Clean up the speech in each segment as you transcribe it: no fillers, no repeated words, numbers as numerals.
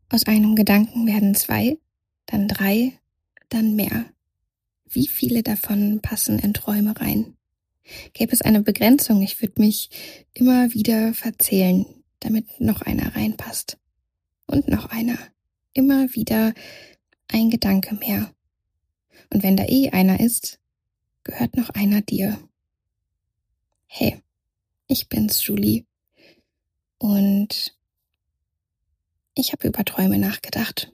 Aus einem Gedanken werden 2, dann 3, dann mehr. Wie viele davon passen in Träume rein? Gäbe es eine Begrenzung, ich würde mich immer wieder verzählen, damit noch einer reinpasst. Und noch einer. Immer wieder ein Gedanke mehr. Und wenn da einer ist, gehört noch einer dir. Hey, ich bin's, Julie. Und ich habe über Träume nachgedacht.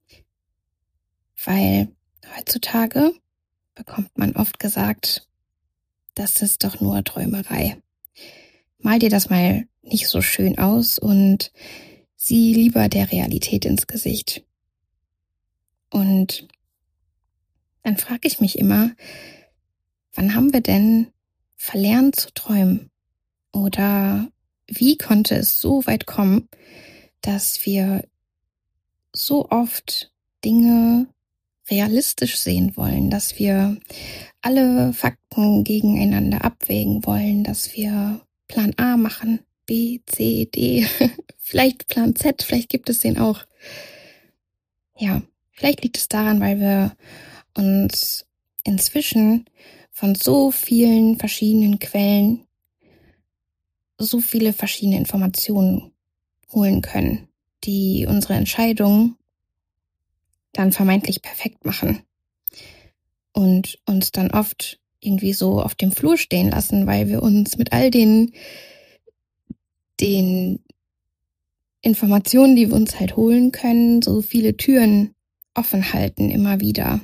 Weil heutzutage bekommt man oft gesagt, das ist doch nur Träumerei. Mal dir das mal nicht so schön aus und sieh lieber der Realität ins Gesicht. Und dann frage ich mich immer, wann haben wir denn verlernt zu träumen? Oder wie konnte es so weit kommen, dass wir so oft Dinge realistisch sehen wollen, dass wir alle Fakten gegeneinander abwägen wollen, dass wir Plan A machen, B, C, D, vielleicht Plan Z, vielleicht gibt es den auch. Ja, vielleicht liegt es daran, weil wir uns inzwischen von so vielen verschiedenen Quellen so viele verschiedene Informationen holen können, die unsere Entscheidungen dann vermeintlich perfekt machen und uns dann oft irgendwie so auf dem Flur stehen lassen, weil wir uns mit all den Informationen, die wir uns halt holen können, so viele Türen offen halten immer wieder.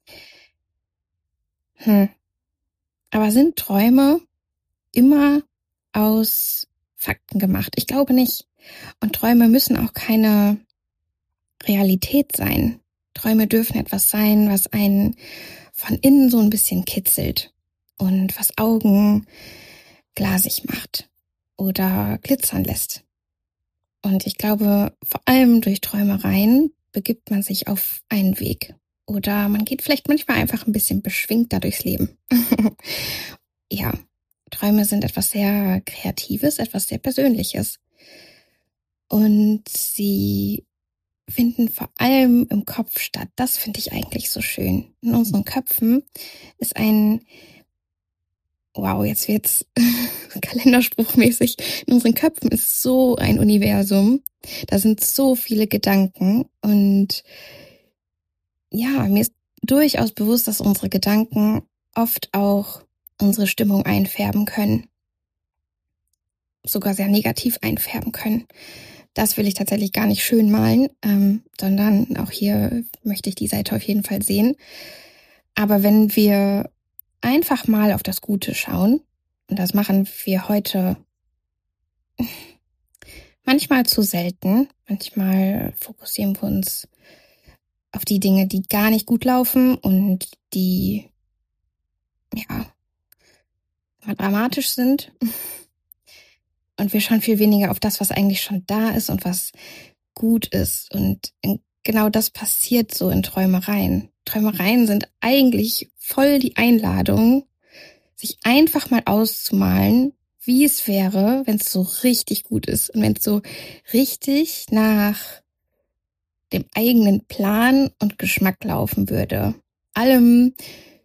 Aber sind Träume immer aus Fakten gemacht? Ich glaube nicht. Und Träume müssen auch keine Realität sein. Träume dürfen etwas sein, was einen von innen so ein bisschen kitzelt und was Augen glasig macht oder glitzern lässt. Und ich glaube, vor allem durch Träumereien begibt man sich auf einen Weg. Oder man geht vielleicht manchmal einfach ein bisschen beschwingter durchs Leben. Ja, Träume sind etwas sehr Kreatives, etwas sehr Persönliches. Und sie finden vor allem im Kopf statt. Das finde ich eigentlich so schön. In unseren Köpfen ist jetzt wird's kalenderspruchmäßig. In unseren Köpfen ist so ein Universum. Da sind so viele Gedanken. Und ja, mir ist durchaus bewusst, dass unsere Gedanken oft auch unsere Stimmung einfärben können. Sogar sehr negativ einfärben können. Das will ich tatsächlich gar nicht schön malen, sondern auch hier möchte ich die Seite auf jeden Fall sehen. Aber wenn wir einfach mal auf das Gute schauen, und das machen wir heute manchmal zu selten, manchmal fokussieren wir uns auf die Dinge, die gar nicht gut laufen und die, ja, mal dramatisch sind. Und wir schauen viel weniger auf das, was eigentlich schon da ist und was gut ist. Und genau das passiert so in Träumereien. Träumereien sind eigentlich voll die Einladung, sich einfach mal auszumalen, wie es wäre, wenn es so richtig gut ist und wenn es so richtig nach dem eigenen Plan und Geschmack laufen würde. Allem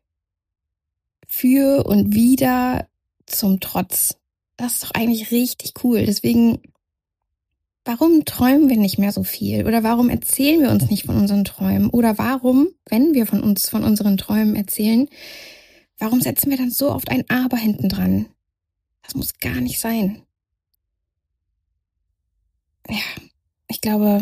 für und wider zum Trotz. Das ist doch eigentlich richtig cool. Deswegen, warum träumen wir nicht mehr so viel? Oder warum erzählen wir uns nicht von unseren Träumen? Oder warum, wenn wir von unseren Träumen erzählen, warum setzen wir dann so oft ein Aber hinten dran? Das muss gar nicht sein. Ja, ich glaube,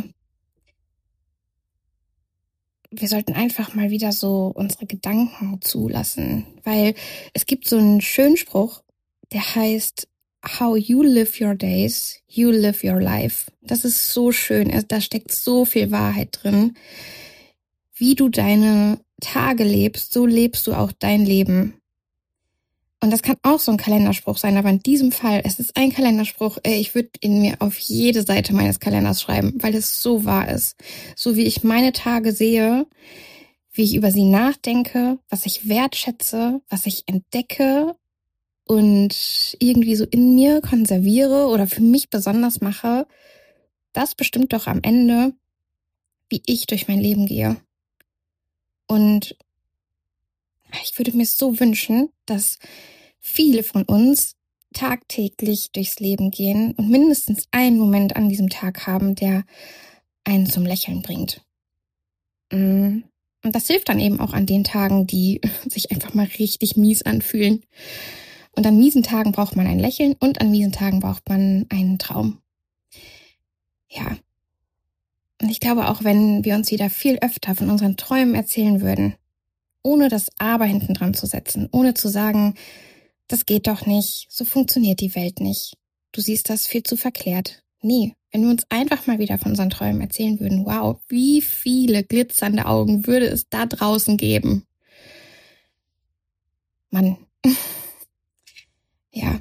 wir sollten einfach mal wieder so unsere Gedanken zulassen. Weil es gibt so einen schönen Spruch, der heißt, How you live your days, you live your life. Das ist so schön. Da steckt so viel Wahrheit drin. Wie du deine Tage lebst, so lebst du auch dein Leben. Und das kann auch so ein Kalenderspruch sein, aber in diesem Fall, es ist ein Kalenderspruch, ich würde ihn mir auf jede Seite meines Kalenders schreiben, weil es so wahr ist. So wie ich meine Tage sehe, wie ich über sie nachdenke, was ich wertschätze, was ich entdecke und irgendwie so in mir konserviere oder für mich besonders mache, das bestimmt doch am Ende, wie ich durch mein Leben gehe. Und ich würde mir so wünschen, dass viele von uns tagtäglich durchs Leben gehen und mindestens einen Moment an diesem Tag haben, der einen zum Lächeln bringt. Und das hilft dann eben auch an den Tagen, die sich einfach mal richtig mies anfühlen. Und an miesen Tagen braucht man ein Lächeln und an miesen Tagen braucht man einen Traum. Ja. Und ich glaube auch, wenn wir uns wieder viel öfter von unseren Träumen erzählen würden, ohne das Aber hinten dran zu setzen, ohne zu sagen, das geht doch nicht, so funktioniert die Welt nicht. Du siehst das viel zu verklärt. Nee, wenn wir uns einfach mal wieder von unseren Träumen erzählen würden, wow, wie viele glitzernde Augen würde es da draußen geben. Mann. Ja.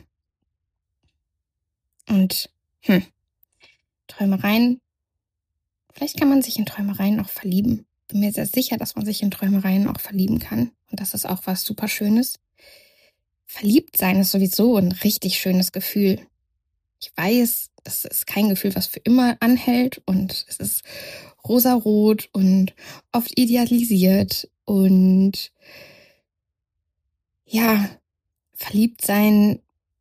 Und, Träumereien, vielleicht kann man sich in Träumereien auch verlieben. Bin mir sehr sicher, dass man sich in Träumereien auch verlieben kann. Und das ist auch was super Schönes. Verliebt sein ist sowieso ein richtig schönes Gefühl. Ich weiß, es ist kein Gefühl, was für immer anhält und es ist rosarot und oft idealisiert und ja, verliebt sein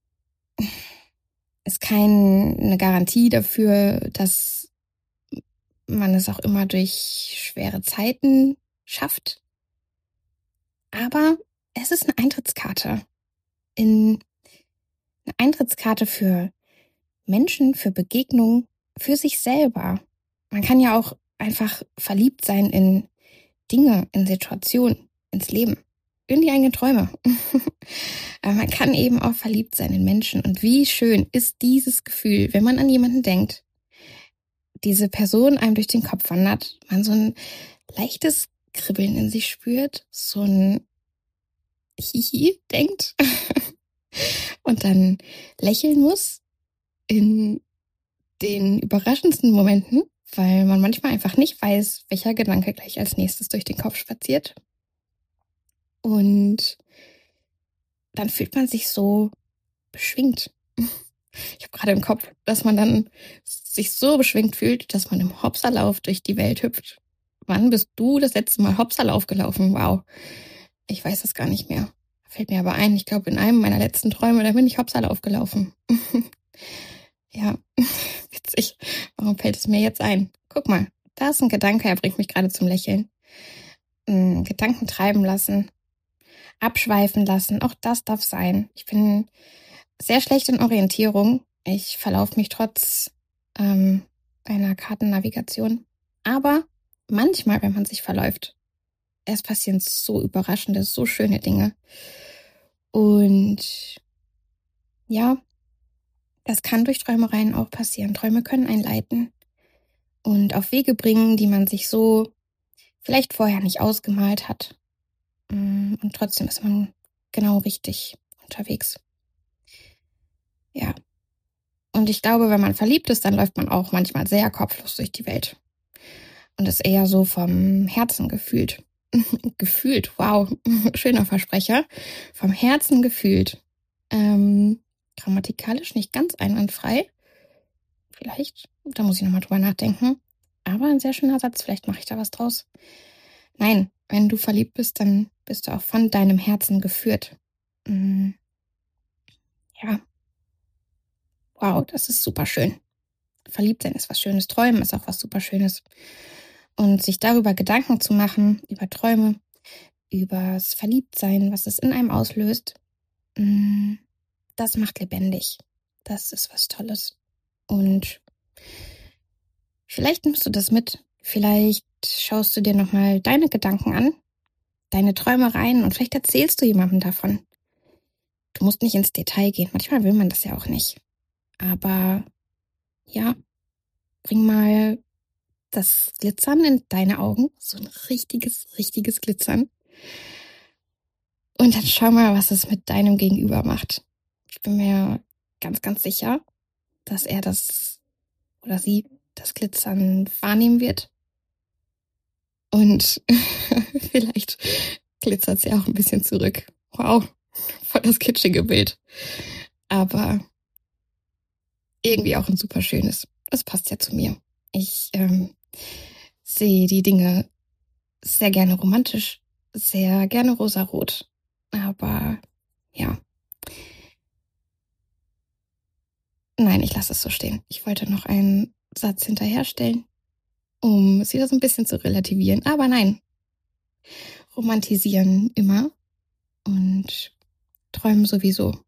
ist keine Garantie dafür, dass man es auch immer durch schwere Zeiten schafft. Aber es ist eine Eintrittskarte eine Eintrittskarte für Menschen, für Begegnungen, für sich selber. Man kann ja auch einfach verliebt sein in Dinge, in Situationen, ins Leben, in die eigenen Träume. Aber man kann eben auch verliebt sein in Menschen. Und wie schön ist dieses Gefühl, wenn man an jemanden denkt, diese Person einem durch den Kopf wandert, man so ein leichtes Kribbeln in sich spürt, so ein Hihi denkt und dann lächeln muss in den überraschendsten Momenten, weil man manchmal einfach nicht weiß, welcher Gedanke gleich als nächstes durch den Kopf spaziert. Und dann fühlt man sich so beschwingt. Ich habe gerade im Kopf, dass man dann sich so beschwingt fühlt, dass man im Hopserlauf durch die Welt hüpft. Wann bist du das letzte Mal Hopserlauf gelaufen? Wow, ich weiß das gar nicht mehr. Fällt mir aber ein, ich glaube, in einem meiner letzten Träume, da bin ich Hopserlauf gelaufen. Ja, witzig. Warum fällt es mir jetzt ein? Guck mal, da ist ein Gedanke, er bringt mich gerade zum Lächeln. Gedanken treiben lassen, abschweifen lassen, auch das darf sein. Ich bin sehr schlecht in Orientierung. Ich verlaufe mich trotz einer Kartennavigation. Aber manchmal, wenn man sich verläuft, es passieren so überraschende, so schöne Dinge. Und ja, das kann durch Träumereien auch passieren. Träume können einen leiten und auf Wege bringen, die man sich so vielleicht vorher nicht ausgemalt hat. Und trotzdem ist man genau richtig unterwegs. Ja. Und ich glaube, wenn man verliebt ist, dann läuft man auch manchmal sehr kopflos durch die Welt. Und ist eher so vom Herzen gefühlt. Gefühlt, wow, schöner Versprecher. Vom Herzen gefühlt. Grammatikalisch nicht ganz einwandfrei. Vielleicht, da muss ich nochmal drüber nachdenken. Aber ein sehr schöner Satz, vielleicht mache ich da was draus. Nein, wenn du verliebt bist, dann bist du auch von deinem Herzen geführt. Ja. Wow, das ist super schön. Verliebt sein ist was Schönes, träumen ist auch was super Schönes. Und sich darüber Gedanken zu machen, über Träume, übers Verliebtsein, was es in einem auslöst, das macht lebendig. Das ist was Tolles. Und vielleicht nimmst du das mit. Vielleicht schaust du dir nochmal deine Gedanken an, deine Träumereien und vielleicht erzählst du jemandem davon. Du musst nicht ins Detail gehen. Manchmal will man das ja auch nicht. Aber ja, bring mal das Glitzern in deine Augen. So ein richtiges Glitzern. Und dann schau mal, was es mit deinem Gegenüber macht. Ich bin mir ganz, ganz sicher, dass er das oder sie das Glitzern wahrnehmen wird. Und vielleicht glitzert sie auch ein bisschen zurück. Wow, voll das kitschige Bild. Aber irgendwie auch ein super schönes. Das passt ja zu mir. Ich sehe die Dinge sehr gerne romantisch, sehr gerne rosarot. Aber ja, nein, ich lasse es so stehen. Ich wollte noch einen Satz hinterherstellen, um es wieder so ein bisschen zu relativieren. Aber nein, romantisieren immer und träumen sowieso.